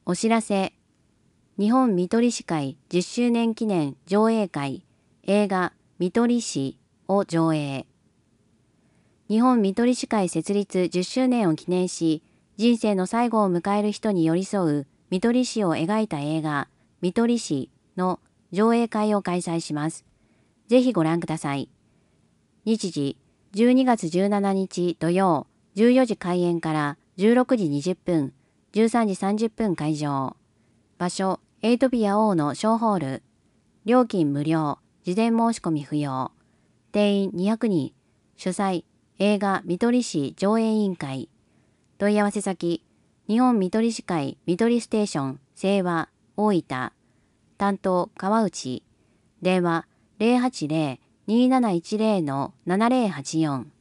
お知らせ。日本看取り士会10周年記念上映会映画看取り士を上映。日本看取り士会設立10周年を記念し、人生の最後を迎える人に寄り添う看取り士を描いた映画看取り士の上映会を開催します。ぜひご覧ください。日時12月17日土曜14時開演から16時20分、13時30分会場。場所、エイトピア O の小ホール。料金無料、事前申し込み不要。定員200人。主催、映画看取り士上映委員会。問い合わせ先、日本看取り士会看取りステーション、清和、大分。担当、川内。電話、080-2710-7084。